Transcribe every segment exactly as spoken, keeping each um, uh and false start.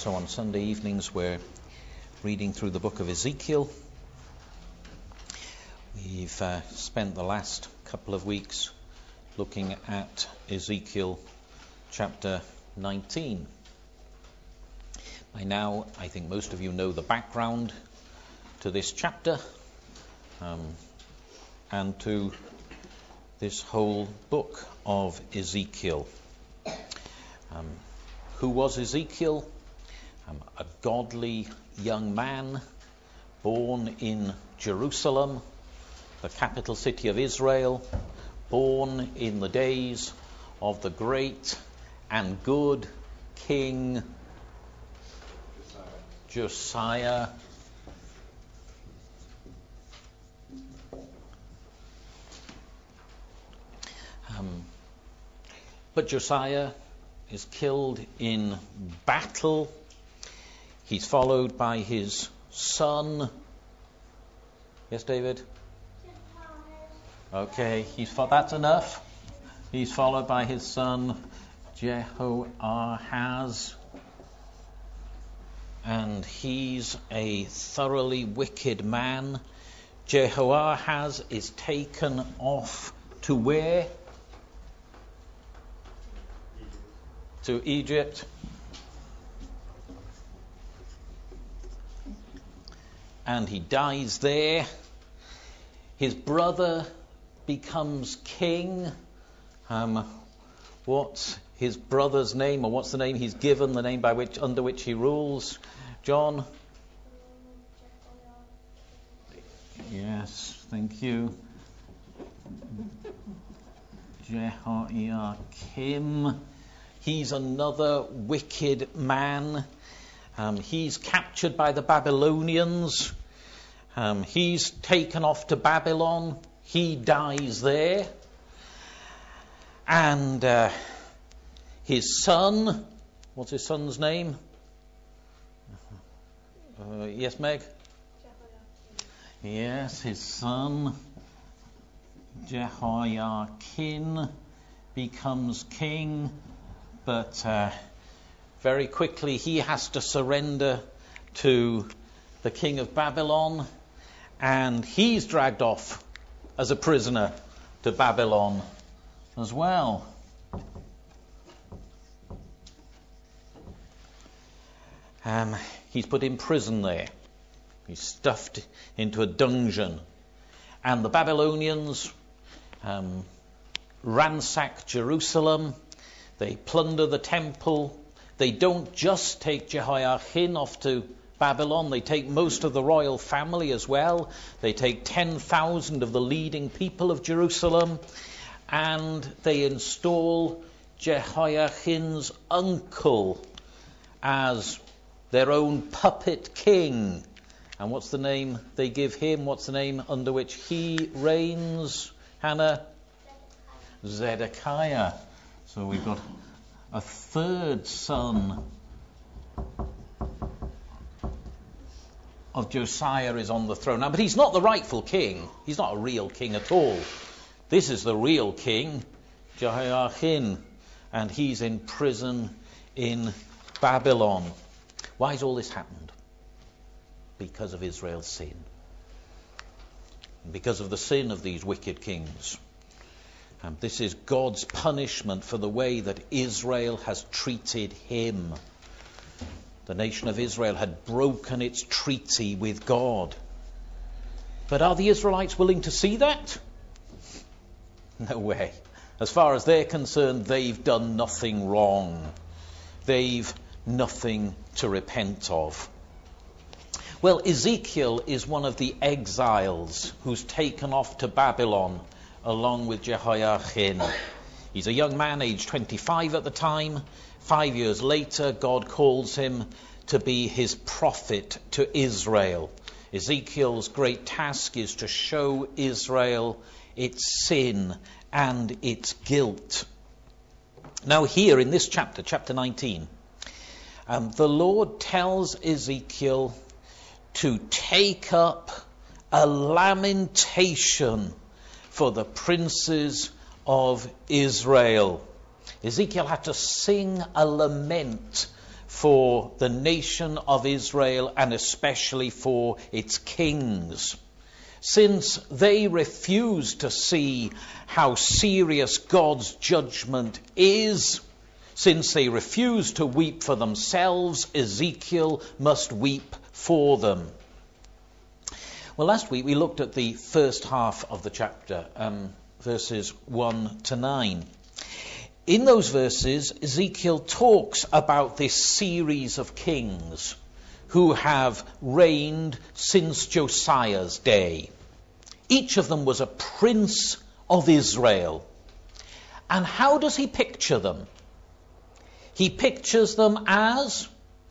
So on Sunday evenings we're reading through the book of Ezekiel. We've uh, spent the last couple of weeks looking at Ezekiel chapter nineteen. By now, I think most of you know the background to this chapter um, and to this whole book of Ezekiel. Um, who was Ezekiel? Um, a godly young man born in Jerusalem, the capital city of Israel, born in the days of the great and good King Josiah. Um, but Josiah is killed in battle. He's followed by his son. Yes, David? Okay, he's fo- that's enough. He's followed by his son Jehoahaz. And he's a thoroughly wicked man. Jehoahaz is taken off to where? To Egypt. And he dies there. His brother becomes king. Um, what's his brother's name, or what's the name he's given, the name by which under which he rules? John? Yes, thank you. Jehoiakim. He's another wicked man. Um, he's captured by the Babylonians. Um, he's taken off to Babylon. He dies there. And uh, his son, what's his son's name? Uh, yes, Meg? Yes, his son, Jehoiakim, becomes king, but uh, very quickly he has to surrender to the king of Babylon, and he's dragged off as a prisoner to Babylon as well. Um, he's put in prison there. He's stuffed into a dungeon. And the Babylonians um, ransack Jerusalem. They plunder the temple. They don't just take Jehoiakim off to Babylon. They take most of the royal family as well. They take ten thousand of the leading people of Jerusalem. And they install Jehoiakim's uncle as their own puppet king. And what's the name they give him? What's the name under which he reigns? Hannah? Zedekiah. So we've got a third son of Josiah is on the throne. Now, but he's not the rightful king. He's not a real king at all. This is the real king, Jehoiakim, and he's in prison in Babylon. Why has all this happened? Because of Israel's sin. Because of the sin of these wicked kings. And this is God's punishment for the way that Israel has treated him. The nation of Israel had broken its treaty with God. But are the Israelites willing to see that? No way. As far as they're concerned, they've done nothing wrong. They've nothing to repent of. Well, Ezekiel is one of the exiles who's taken off to Babylon along with Jehoiakim. He's a young man, aged twenty-five at the time. Five years later, God calls him to be his prophet to Israel. Ezekiel's great task is to show Israel its sin and its guilt. Now here in this chapter, chapter nineteen, um, the Lord tells Ezekiel to take up a lamentation for the princes of Israel. Ezekiel had to sing a lament for the nation of Israel and especially for its kings. Since they refuse to see how serious God's judgment is, since they refuse to weep for themselves, Ezekiel must weep for them. Well, last week we looked at the first half of the chapter, um, verses one to nine. In those verses, Ezekiel talks about this series of kings who have reigned since Josiah's day. Each of them was a prince of Israel. And how does he picture them? He pictures them as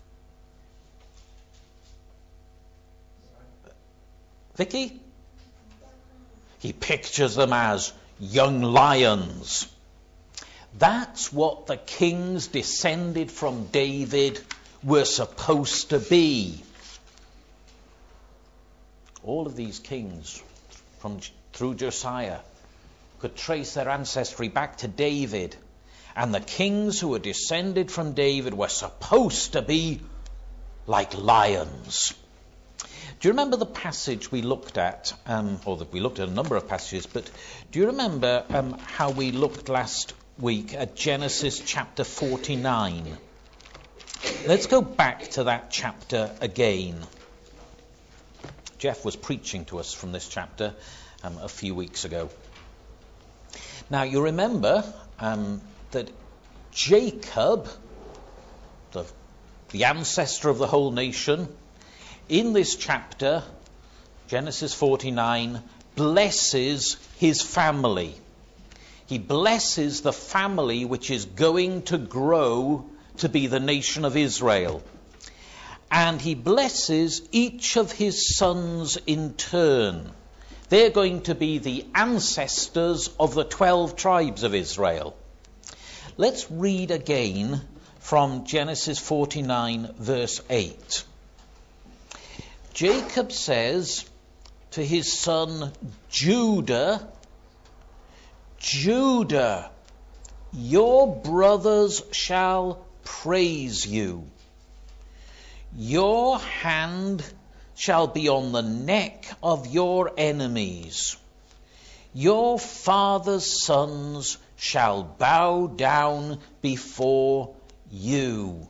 Vicky? He pictures them as young lions. That's what the kings descended from David were supposed to be. All of these kings from through Josiah could trace their ancestry back to David. And the kings who were descended from David were supposed to be like lions. Do you remember the passage we looked at, um, or that we looked at a number of passages, but do you remember um, how we looked last week at Genesis chapter forty-nine? Let's go back to that chapter again. Jeff was preaching to us from this chapter um, a few weeks ago. Now, you remember um, that Jacob, the, the ancestor of the whole nation, in this chapter, Genesis forty-nine, blesses his family. He blesses the family which is going to grow to be the nation of Israel. And he blesses each of his sons in turn. They're going to be the ancestors of the twelve tribes of Israel. Let's read again from Genesis forty-nine, verse eight. Jacob says to his son Judah, Judah, your brothers shall praise you. Your hand shall be on the neck of your enemies. Your father's sons shall bow down before you.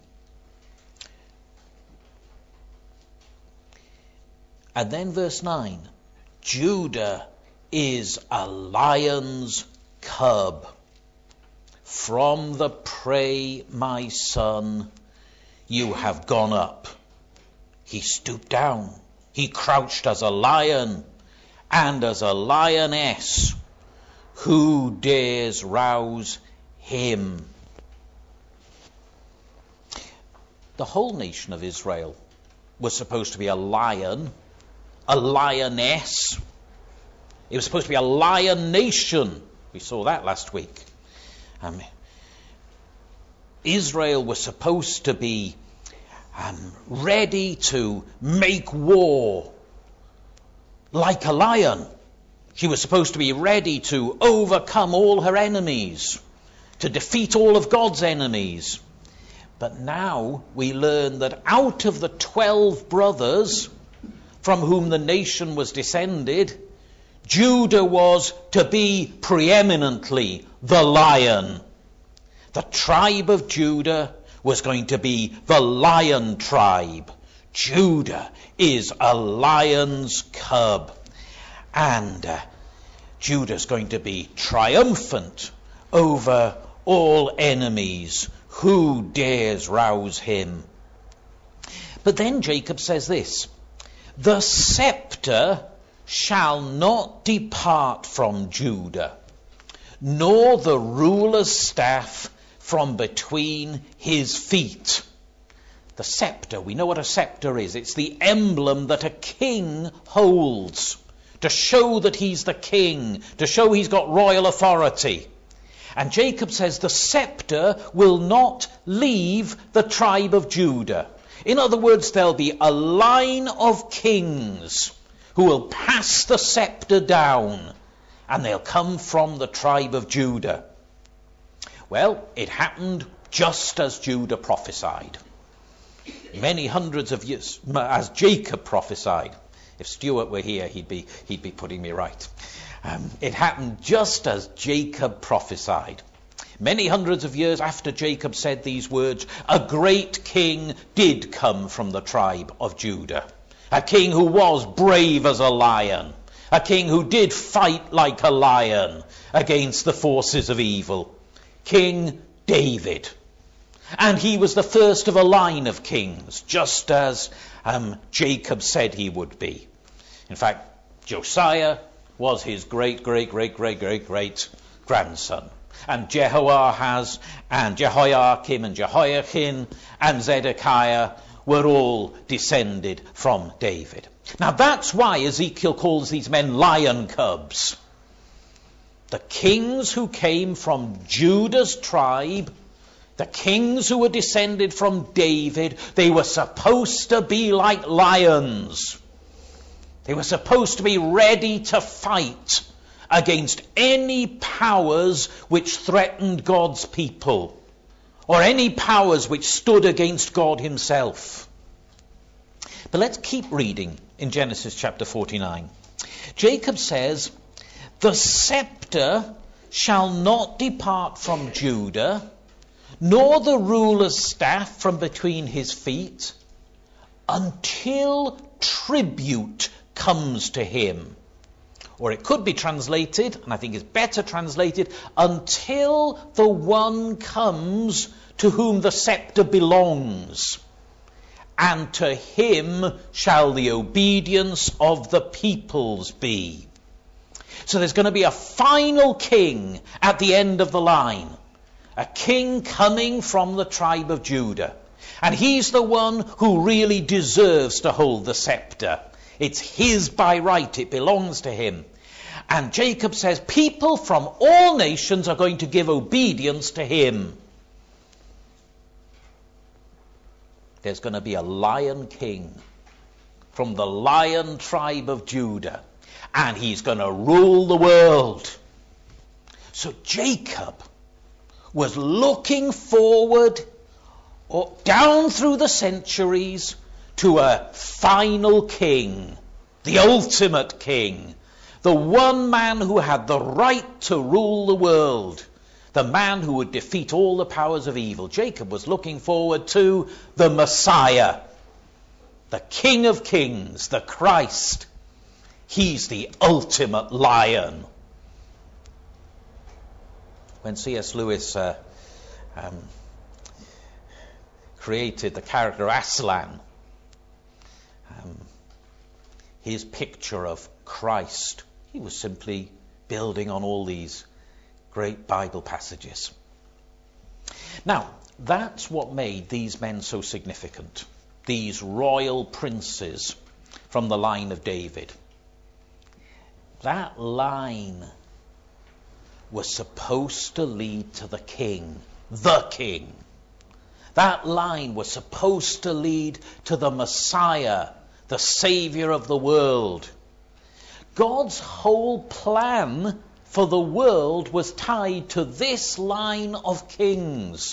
And then verse nine, Judah is a lion's cub. From the prey, my son, you have gone up. He stooped down. He crouched as a lion and as a lioness. Who dares rouse him? The whole nation of Israel was supposed to be a lion, a lioness. It was supposed to be a lion nation. We saw that last week. Um, Israel was supposed to be um, ready to make war like a lion. She was supposed to be ready to overcome all her enemies, to defeat all of God's enemies. But now we learn that out of the twelve brothers from whom the nation was descended, Judah was to be preeminently the lion. The tribe of Judah was going to be the lion tribe. Judah is a lion's cub. And uh, Judah's going to be triumphant over all enemies. Who dares rouse him? But then Jacob says this, the scepter shall not depart from Judah, nor the ruler's staff from between his feet. The scepter, we know what a scepter is. It's the emblem that a king holds to show that he's the king, to show he's got royal authority. And Jacob says the scepter will not leave the tribe of Judah. In other words, there'll be a line of kings who will pass the scepter down, and they'll come from the tribe of Judah. Well, it happened just as Judah prophesied. Many hundreds of years, as Jacob prophesied. If Stuart were here, he'd be, he'd be putting me right. Um, it happened just as Jacob prophesied. Many hundreds of years after Jacob said these words, a great king did come from the tribe of Judah. A king who was brave as a lion. A king who did fight like a lion against the forces of evil. King David. And he was the first of a line of kings, just as um, Jacob said he would be. In fact, Josiah was his great, great, great, great, great, great grandson. And Jehoahaz and Jehoiakim and Jehoiachin and Zedekiah were all descended from David. Now that's why Ezekiel calls these men lion cubs. The kings who came from Judah's tribe, the kings who were descended from David, they were supposed to be like lions. They were supposed to be ready to fight against any powers which threatened God's people, or any powers which stood against God himself. But let's keep reading in Genesis chapter forty-nine. Jacob says, the scepter shall not depart from Judah, nor the ruler's staff from between his feet, until tribute comes to him. Or it could be translated, and I think it's better translated, until the one comes to whom the scepter belongs. And to him shall the obedience of the peoples be. So there's going to be a final king at the end of the line. A king coming from the tribe of Judah. And he's the one who really deserves to hold the scepter. It's his by right. It belongs to him. And Jacob says people from all nations are going to give obedience to him. There's going to be a lion king from the lion tribe of Judah. And he's going to rule the world. So Jacob was looking forward or down through the centuries to a final king, the ultimate king, the one man who had the right to rule the world, the man who would defeat all the powers of evil. Jacob was looking forward to the Messiah, the King of Kings, the Christ. He's the ultimate lion. When C S Lewis uh, um, created the character Aslan, um, his picture of Christ, he was simply building on all these great Bible passages. Now, that's what made these men so significant, these royal princes from the line of David. That line was supposed to lead to the king, the king. That line was supposed to lead to the Messiah, the Savior of the world. God's whole plan for the world was tied to this line of kings.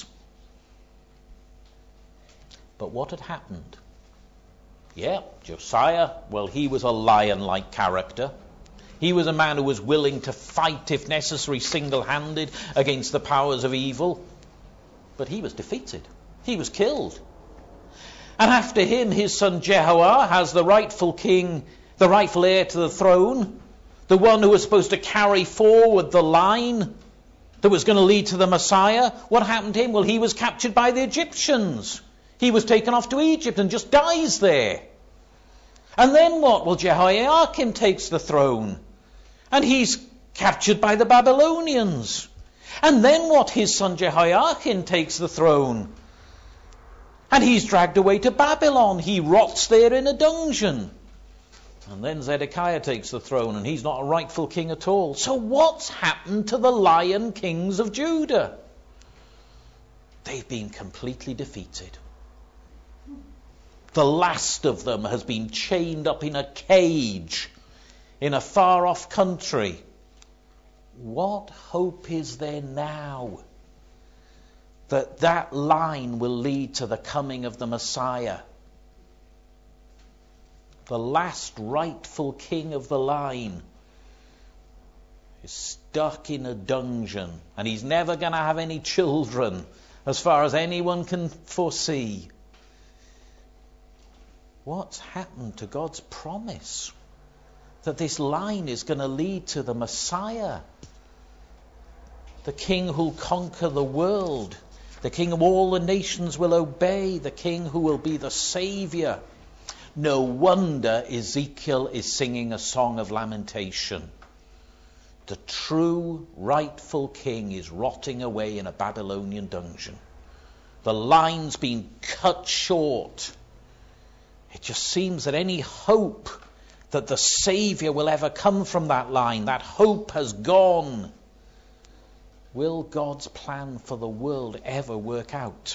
But what had happened? Yeah, Josiah, well, he was a lion-like character. He was a man who was willing to fight, if necessary, single-handed against the powers of evil. But he was defeated. He was killed. And after him, his son Jehoahaz, the rightful king, the rightful heir to the throne, the one who was supposed to carry forward the line that was going to lead to the Messiah, what happened to him? Well, he was captured by the Egyptians. He was taken off to Egypt and just dies there. And then what? Well, Jehoiakim takes the throne. And he's captured by the Babylonians. And then what? His son Jehoiachin takes the throne. And he's dragged away to Babylon. He rots there in a dungeon. And then Zedekiah takes the throne, and he's not a rightful king at all. So what's happened to the lion kings of Judah? They've been completely defeated. The last of them has been chained up in a cage in a far-off country. What hope is there now? that that line will lead to the coming of the Messiah. The last rightful king of the line is stuck in a dungeon, and he's never going to have any children, as far as anyone can foresee. What's happened to God's promise that this line is going to lead to the Messiah, the king who'll conquer the world, the king of all the nations will obey, the king who will be the Savior? No wonder Ezekiel is singing a song of lamentation. The true, rightful king is rotting away in a Babylonian dungeon. The line's been cut short. It just seems that any hope that the Savior will ever come from that line, that hope has gone. Will God's plan for the world ever work out?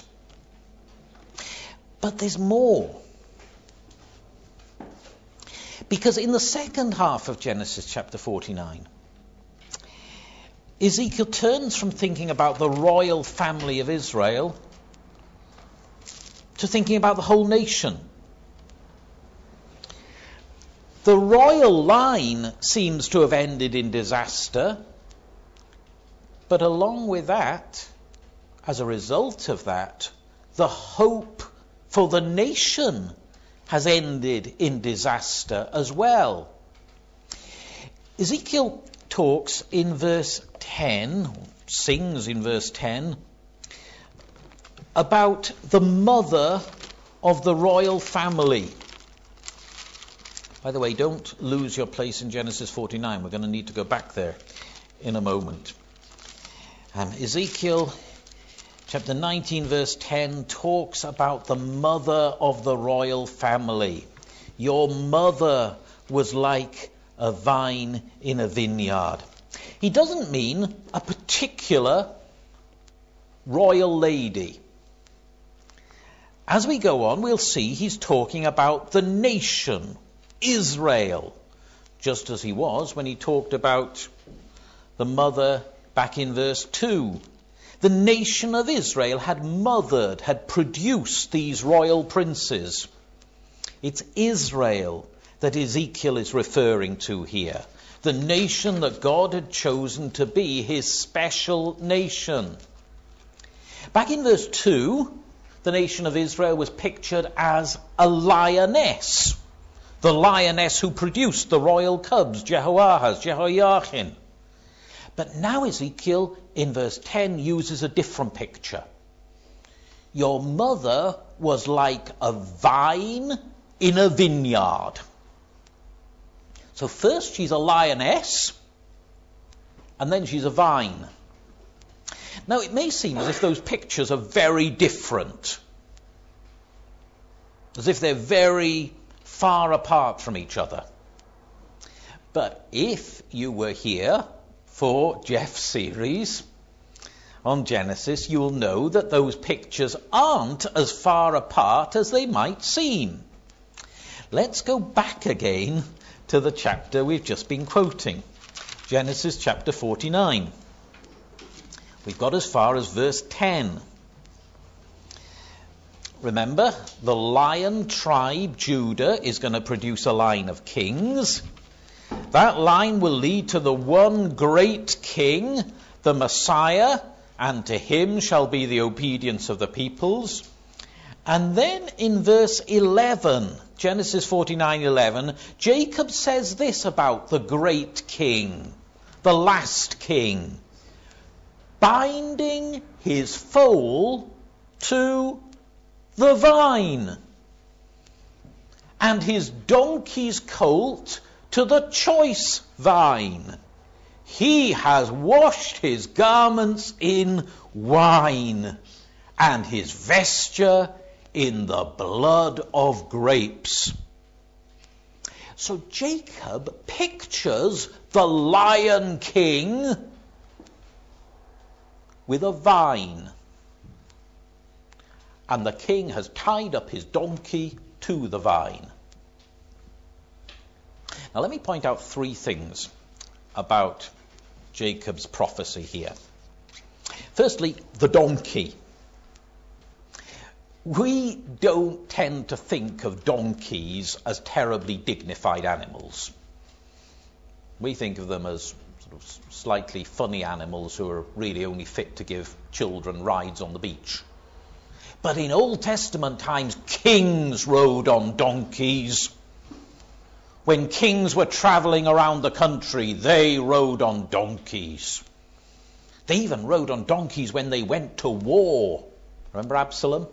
But there's more. Because in the second half of Genesis chapter forty-nine, Ezekiel turns from thinking about the royal family of Israel to thinking about the whole nation. The royal line seems to have ended in disaster, but along with that, as a result of that, the hope for the nation has ended in disaster as well. Ezekiel talks in verse ten, sings in verse ten, about the mother of the royal family. By the way, don't lose your place in Genesis forty-nine. We're going to need to go back there in a moment. Um, Ezekiel chapter nineteen verse ten talks about the mother of the royal family. Your mother was like a vine in a vineyard. He doesn't mean a particular royal lady. As we go on, we'll see he's talking about the nation, Israel, just as he was when he talked about the mother back in verse two. The nation of Israel had mothered, had produced these royal princes. It's Israel that Ezekiel is referring to here. The nation that God had chosen to be his special nation. Back in verse two, the nation of Israel was pictured as a lioness. The lioness who produced the royal cubs, Jehoahaz, Jehoiachin. But now Ezekiel, in verse ten, uses a different picture. Your mother was like a vine in a vineyard. So first she's a lioness, and then she's a vine. Now it may seem as if those pictures are very different, as if they're very far apart from each other. But if you were here for Jeff's series on Genesis, you'll know that those pictures aren't as far apart as they might seem. Let's go back again to the chapter we've just been quoting, Genesis chapter forty-nine. We've got as far as verse ten. Remember, the lion tribe, Judah, is going to produce a line of kings. That line will lead to the one great king, the Messiah, and to him shall be the obedience of the peoples. And then in verse eleven, Genesis forty-nine eleven, Jacob says this about the great king, the last king, binding his foal to the vine, and his donkey's colt to the choice vine. He has washed his garments in wine, and his vesture in the blood of grapes. So Jacob pictures the lion king with a vine. And the king has tied up his donkey to the vine. Now let me point out three things about Jacob's prophecy here. Firstly, the donkey. we don't tend to think of donkeys as terribly dignified animals. We think of them as sort of slightly funny animals who are really only fit to give children rides on the beach. But in Old Testament times, kings rode on donkeys. When kings were traveling around the country, they rode on donkeys. They even rode on donkeys when they went to war. Remember Absalom?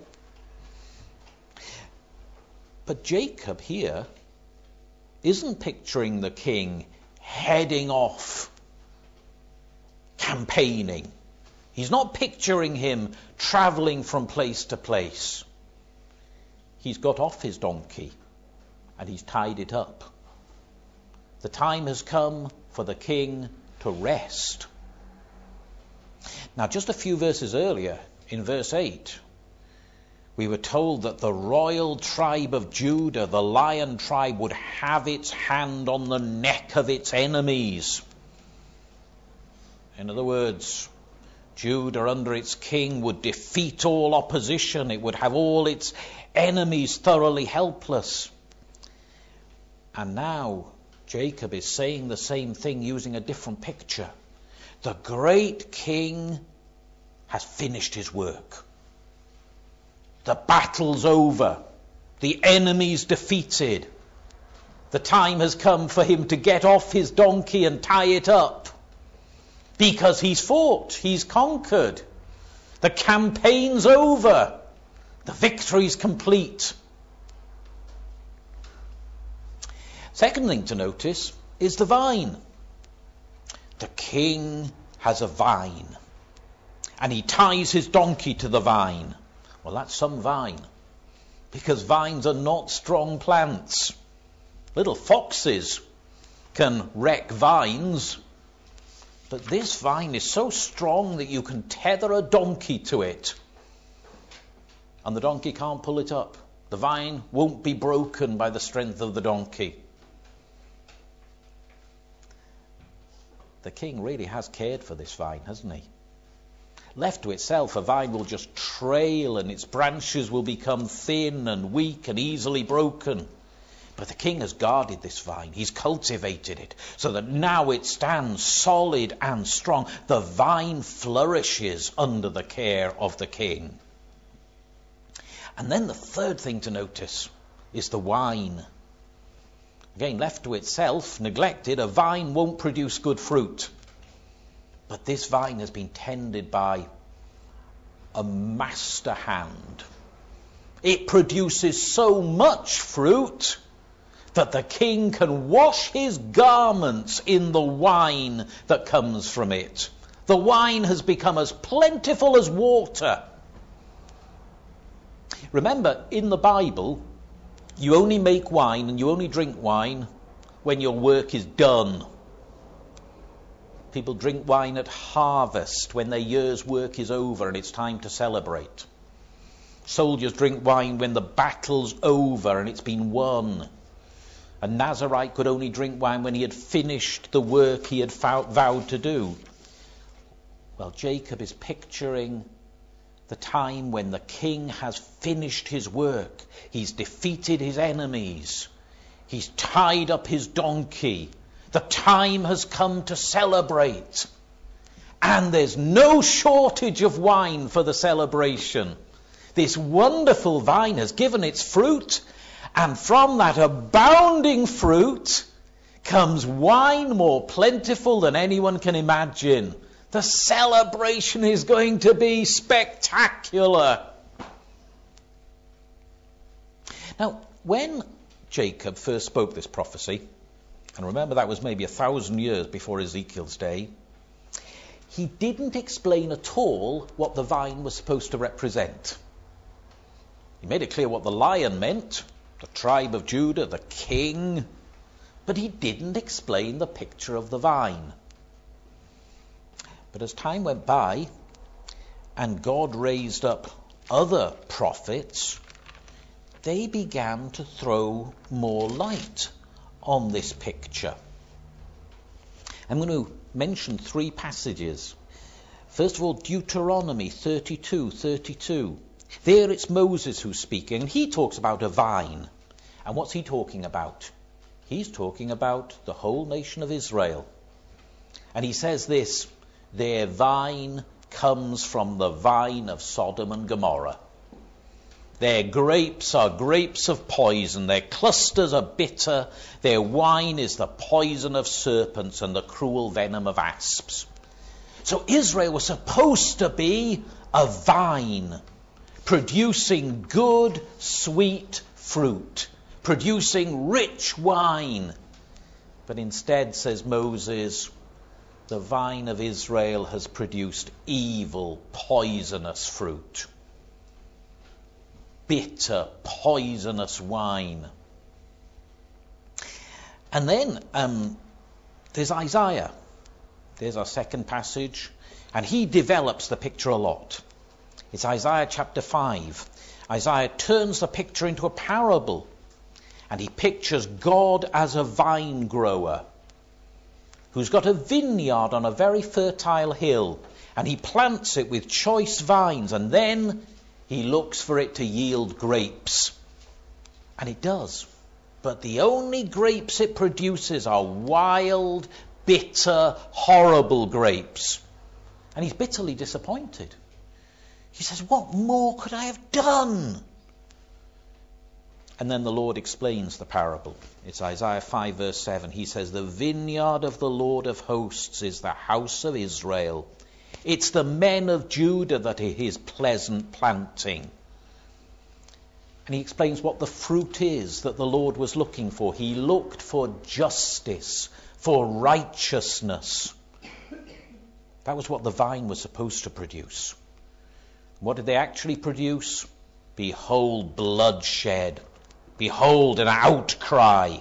But Jacob here isn't picturing the king heading off, campaigning. He's not picturing him traveling from place to place. He's got off his donkey and he's tied it up. The time has come for the king to rest. Now, just a few verses earlier, in verse eight, we were told that the royal tribe of Judah, the lion tribe, would have its hand on the neck of its enemies. In other words, Judah under its king would defeat all opposition. It would have all its enemies thoroughly helpless. And now Jacob is saying the same thing using a different picture. The great king has finished his work. The battle's over. The enemy's defeated. The time has come for him to get off his donkey and tie it up. Because he's fought, he's conquered. The campaign's over. The victory's complete. Second thing to notice is the vine. The king has a vine. And he ties his donkey to the vine. Well, that's some vine. Because vines are not strong plants. Little foxes can wreck vines. But this vine is so strong that you can tether a donkey to it. And the donkey can't pull it up. The vine won't be broken by the strength of the donkey. The king really has cared for this vine, hasn't he? Left to itself, a vine will just trail and its branches will become thin and weak and easily broken. But the king has guarded this vine. He's cultivated it so that now it stands solid and strong. The vine flourishes under the care of the king. And then the third thing to notice is the wine. Again, left to itself, neglected, a vine won't produce good fruit. But this vine has been tended by a master hand. It produces so much fruit that the king can wash his garments in the wine that comes from it. The wine has become as plentiful as water. Remember, in the Bible, you only make wine and you only drink wine when your work is done. People drink wine at harvest, when their year's work is over and it's time to celebrate. Soldiers drink wine when the battle's over and it's been won. A Nazarite could only drink wine when he had finished the work he had vowed to do. Well, Jacob is picturing the time when the king has finished his work. He's defeated his enemies. He's tied up his donkey. The time has come to celebrate. And there's no shortage of wine for the celebration. This wonderful vine has given its fruit, and from that abounding fruit comes wine more plentiful than anyone can imagine. The celebration is going to be spectacular. Now, when Jacob first spoke this prophecy, and remember that was maybe a thousand years before Ezekiel's day, he didn't explain at all what the vine was supposed to represent. He made it clear what the lion meant, the tribe of Judah, the king, but he didn't explain the picture of the vine. But as time went by, and God raised up other prophets, they began to throw more light on this picture. I'm going to mention three passages. First of all, Deuteronomy thirty-two thirty-two. There it's Moses who's speaking, and he talks about a vine. And what's he talking about? He's talking about the whole nation of Israel. And he says this, their vine comes from the vine of Sodom and Gomorrah. Their grapes are grapes of poison, their clusters are bitter, their wine is the poison of serpents and the cruel venom of asps. So Israel was supposed to be a vine, producing good, sweet fruit, producing rich wine. But instead, says Moses, the vine of Israel has produced evil, poisonous fruit. Bitter, poisonous wine. And then um, there's Isaiah. There's our second passage. And he develops the picture a lot. It's Isaiah chapter five. Isaiah turns the picture into a parable. And he pictures God as a vine grower who's got a vineyard on a very fertile hill. And he plants it with choice vines. And then he looks for it to yield grapes. And it does. But the only grapes it produces are wild, bitter, horrible grapes. And he's bitterly disappointed. He says, what more could I have done? And then the Lord explains the parable. It's Isaiah five verse seven. He says, the vineyard of the Lord of hosts is the house of Israel. It's the men of Judah that are his pleasant planting. And he explains what the fruit is that the Lord was looking for. He looked for justice, for righteousness. That was what the vine was supposed to produce. What did they actually produce? Behold, bloodshed. Behold, an outcry.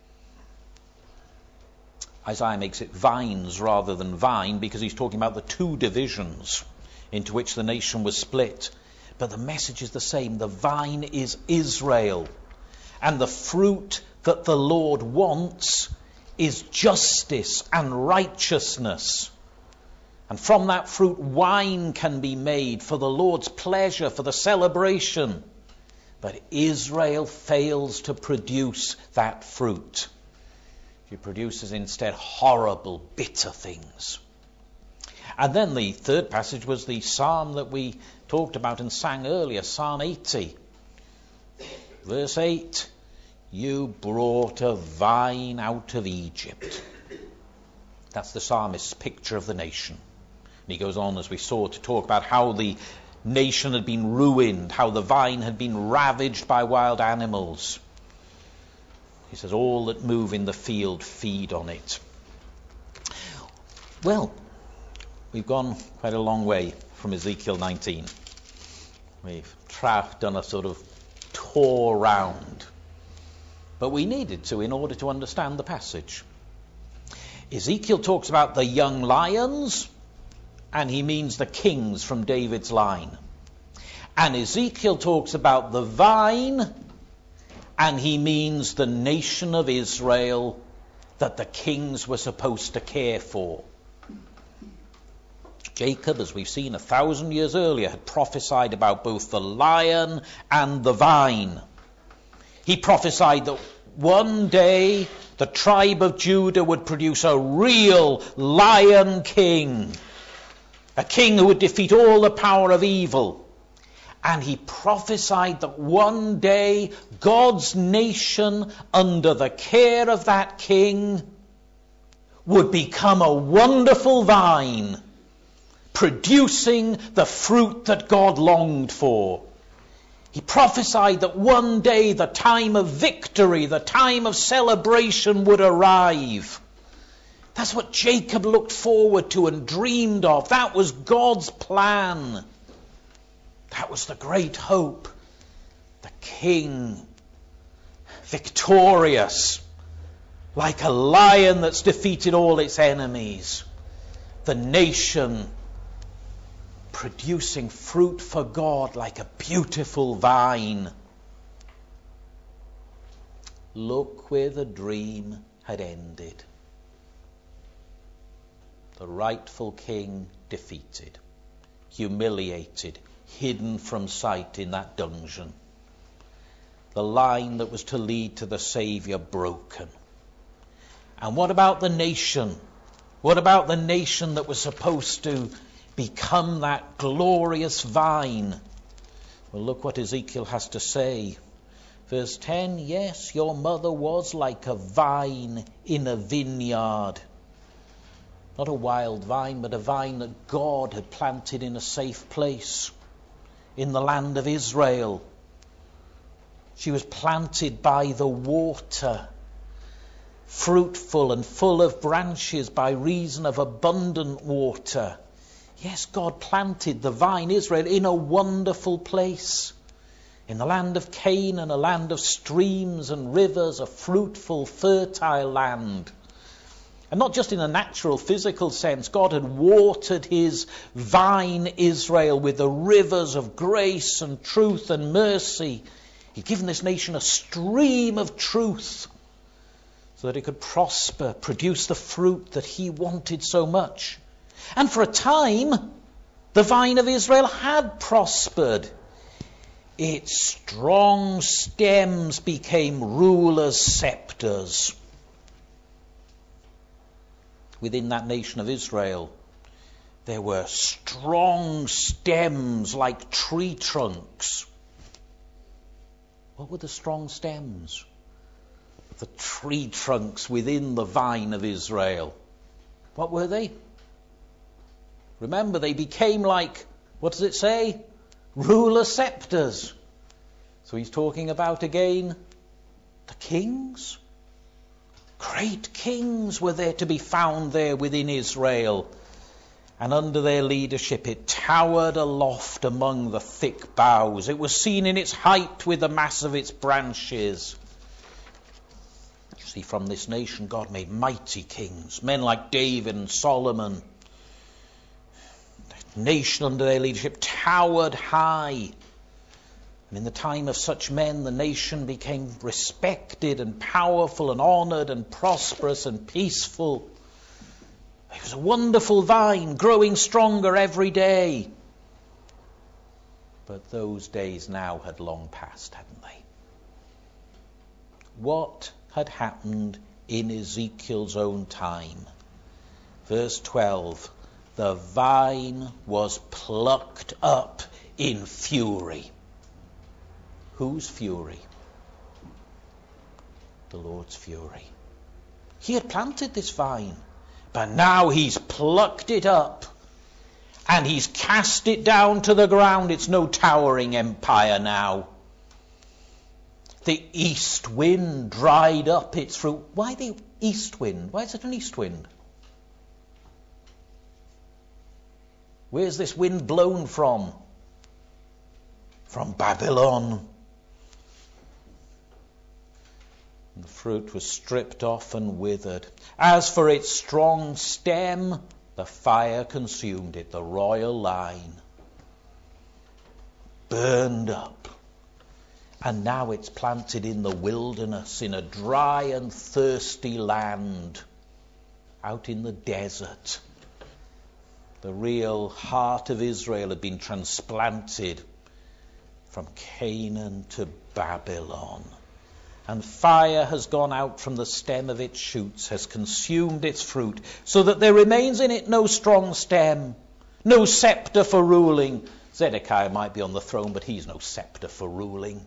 Isaiah makes it vines rather than vine because he's talking about the two divisions into which the nation was split. But the message is the same. The vine is Israel. And the fruit that the Lord wants is justice and righteousness. And from that fruit, wine can be made for the Lord's pleasure, for the celebration. But Israel fails to produce that fruit. She produces instead horrible, bitter things. And then the third passage was the psalm that we talked about and sang earlier, Psalm eighty. Verse eight, you brought a vine out of Egypt. That's the psalmist's picture of the nation. And he goes on, as we saw, to talk about how the nation had been ruined, how the vine had been ravaged by wild animals. He says, all that move in the field feed on it. Well, we've gone quite a long way from Ezekiel nineteen. We've tra- done a sort of tour round. But we needed to in order to understand the passage. Ezekiel talks about the young lions, and he means the kings from David's line. And Ezekiel talks about the vine, and he means the nation of Israel that the kings were supposed to care for. Jacob, as we've seen a thousand years earlier, had prophesied about both the lion and the vine. He prophesied that one day the tribe of Judah would produce a real lion king, a king who would defeat all the power of evil. And he prophesied that one day God's nation, under the care of that king, would become a wonderful vine, producing the fruit that God longed for. He prophesied that one day the time of victory, the time of celebration would arrive. That's what Jacob looked forward to and dreamed of. That was God's plan. That was the great hope. The king, victorious, like a lion that's defeated all its enemies. The nation producing fruit for God like a beautiful vine. Look where the dream had ended. The rightful king defeated, humiliated, hidden from sight in that dungeon. The line that was to lead to the Saviour broken. And what about the nation? What about the nation that was supposed to become that glorious vine? Well, look what Ezekiel has to say. Verse ten, yes, your mother was like a vine in a vineyard. Not a wild vine, but a vine that God had planted in a safe place, in the land of Israel. She was planted by the water, fruitful and full of branches by reason of abundant water. Yes, God planted the vine, Israel, in a wonderful place. In the land of Canaan, a land of streams and rivers, a fruitful, fertile land. And not just in a natural, physical sense. God had watered his vine, Israel, with the rivers of grace and truth and mercy. He'd given this nation a stream of truth so that it could prosper, produce the fruit that he wanted so much. And for a time, the vine of Israel had prospered. Its strong stems became rulers' scepters. Within that nation of Israel, there were strong stems like tree trunks. What were the strong stems? The tree trunks within the vine of Israel. What were they? Remember, they became like, what does it say? Ruler scepters. So he's talking about again the kings. Great kings were there to be found there within Israel. And under their leadership it towered aloft among the thick boughs. It was seen in its height with the mass of its branches. You see, from this nation God made mighty kings, men like David and Solomon. The nation under their leadership towered high. And in the time of such men, the nation became respected and powerful and honoured and prosperous and peaceful. It was a wonderful vine, growing stronger every day. But those days now had long passed, hadn't they? What had happened in Ezekiel's own time? Verse twelve, the vine was plucked up in fury. Whose fury? The Lord's fury. He had planted this vine, but now he's plucked it up and he's cast it down to the ground. It's no towering empire now. The east wind dried up its fruit. Why the east wind? Why is it an east wind? Where's this wind blown from? From Babylon. The fruit was stripped off and withered. As for its strong stem, the fire consumed it, the royal line. Burned up. And now it's planted in the wilderness, in a dry and thirsty land, out in the desert. The real heart of Israel had been transplanted from Canaan to Babylon. And fire has gone out from the stem of its shoots, has consumed its fruit, so that there remains in it no strong stem, no scepter for ruling. Zedekiah might be on the throne, but he's no scepter for ruling.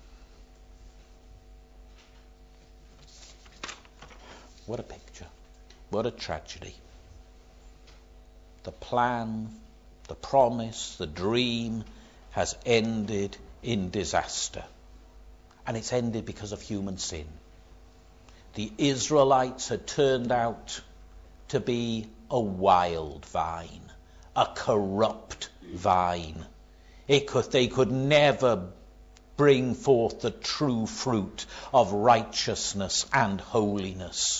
What a picture. What a tragedy. The plan, the promise, the dream has ended in disaster. And it's ended because of human sin. The Israelites had turned out to be a wild vine, a corrupt vine. It could, they could never bring forth the true fruit of righteousness and holiness.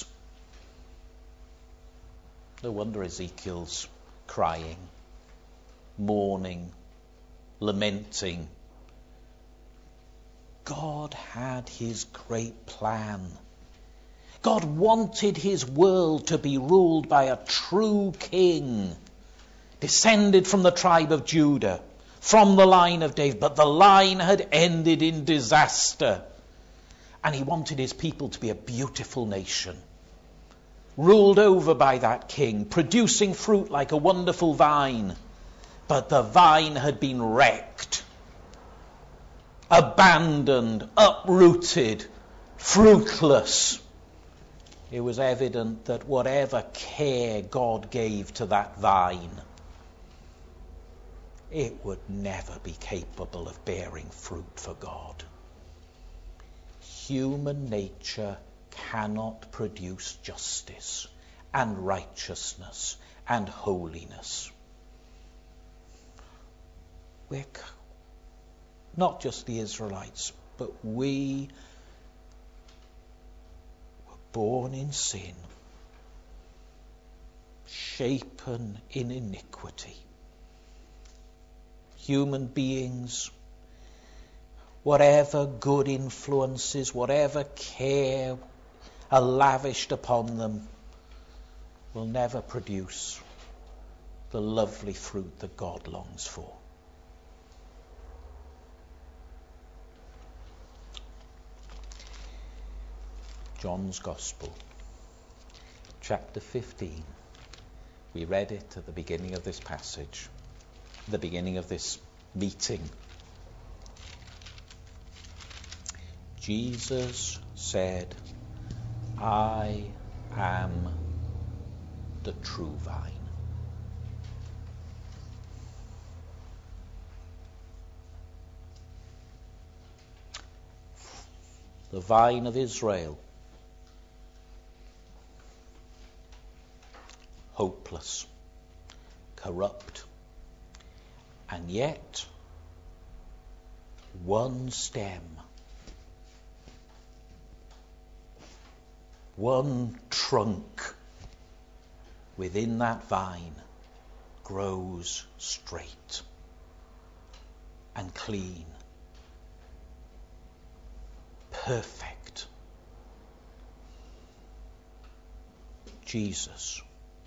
No wonder Ezekiel's crying, mourning, lamenting. God had his great plan. God wanted his world to be ruled by a true king, descended from the tribe of Judah, from the line of David. But the line had ended in disaster. And he wanted his people to be a beautiful nation, ruled over by that king, producing fruit like a wonderful vine. But the vine had been wrecked, abandoned, uprooted, fruitless. It was evident that whatever care God gave to that vine, it would never be capable of bearing fruit for God. Human nature cannot produce justice and righteousness and holiness. We're not just the Israelites, but we were born in sin, shapen in iniquity. Human beings, whatever good influences, whatever care are lavished upon them, will never produce the lovely fruit that God longs for. John's Gospel, chapter fifteen. We read it at the beginning of this passage, the beginning of this meeting. Jesus said, I am the true vine. The vine of Israel, hopeless, corrupt, and yet one stem, one trunk within that vine grows straight and clean, perfect. Jesus,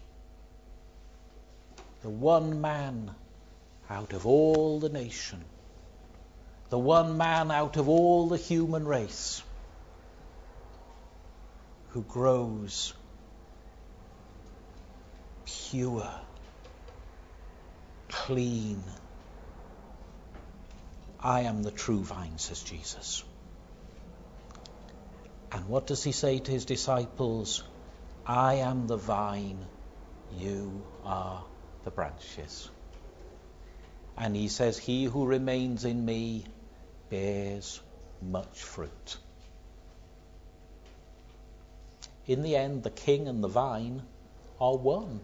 the one man out of all the nation, the one man out of all the human race who grows pure, clean. I am the true vine, says Jesus. And what does he say to his disciples? I am the vine, you are the branches. And he says, he who remains in me bears much fruit. In the end, the king and the vine are one.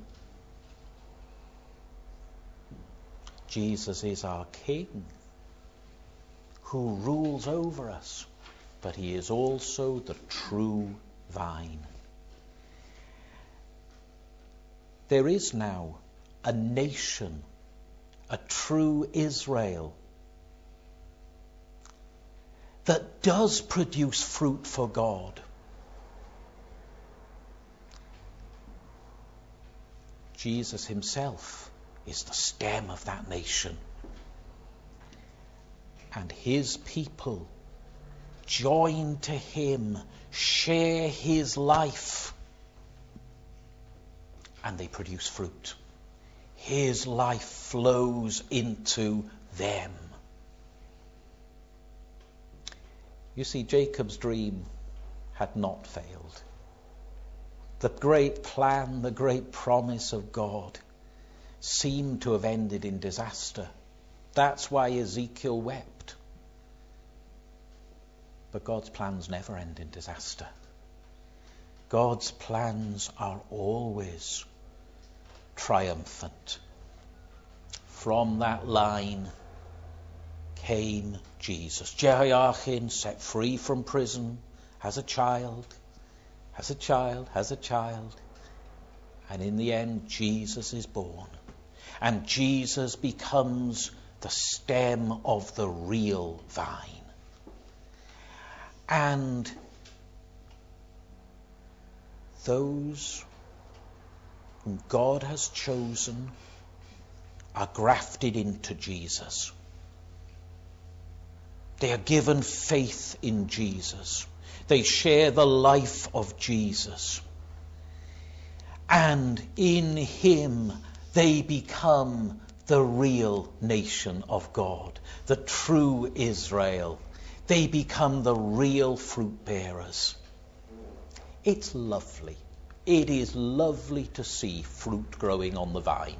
Jesus is our king who rules over us, but he is also the true vine. There is now a nation, a true Israel, that does produce fruit for God. Jesus himself is the stem of that nation. And his people, joined to him, share his life. And they produce fruit. His life flows into them. You see, Jacob's dream had not failed. The great plan, the great promise of God seemed to have ended in disaster. That's why Ezekiel wept. But God's plans never end in disaster. God's plans are always triumphant. From that line came Jesus. Jehoiachin, set free from prison, has a child, has a child, has a child. And in the end, Jesus is born. And Jesus becomes the stem of the real vine. And those whom God has chosen are grafted into Jesus. They are given faith in Jesus. They share the life of Jesus. And in him they become the real nation of God, the true Israel. They become the real fruit bearers. It's lovely. It is lovely to see fruit growing on the vine.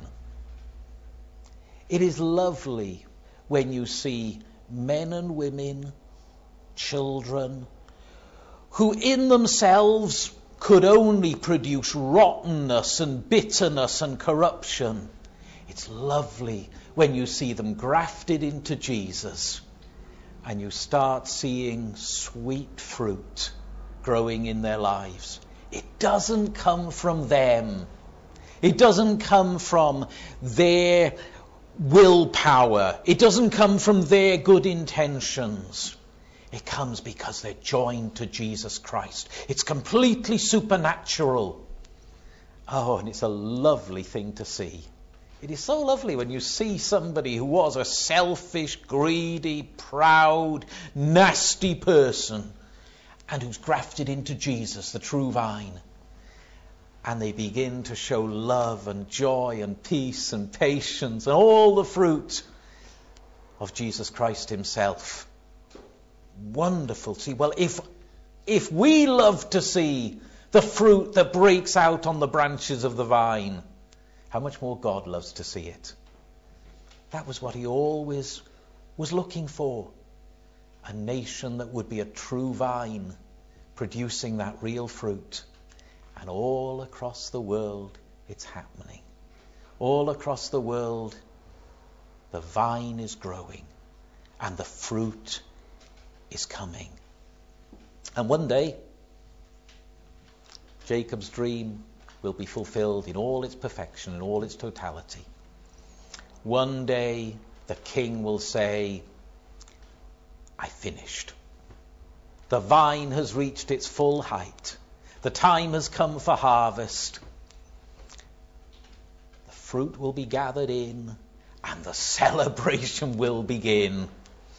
It is lovely when you see men and women, children, who in themselves could only produce rottenness and bitterness and corruption. It's lovely when you see them grafted into Jesus and you start seeing sweet fruit growing in their lives. It doesn't come from them. It doesn't come from their willpower. It doesn't come from their good intentions. It comes because they're joined to Jesus Christ. It's completely supernatural. Oh, and it's a lovely thing to see. It is so lovely when you see somebody who was a selfish, greedy, proud, nasty person and who's grafted into Jesus, the true vine. And they begin to show love and joy and peace and patience and all the fruit of Jesus Christ himself. Wonderful to see. Well, if if we love to see the fruit that breaks out on the branches of the vine, how much more God loves to see it. That was what he always was looking for. A nation that would be a true vine, producing that real fruit. And all across the world, it's happening. All across the world, the vine is growing and the fruit is coming. And one day, Jacob's dream will be fulfilled in all its perfection, in all its totality. One day, the king will say, I finished. The vine has reached its full height. The time has come for harvest. The fruit will be gathered in and the celebration will begin.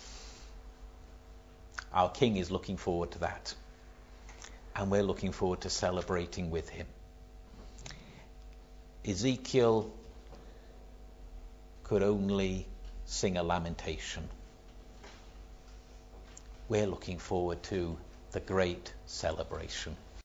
Our king is looking forward to that. And we're looking forward to celebrating with him. Ezekiel could only sing a lamentation. We're looking forward to the great celebration.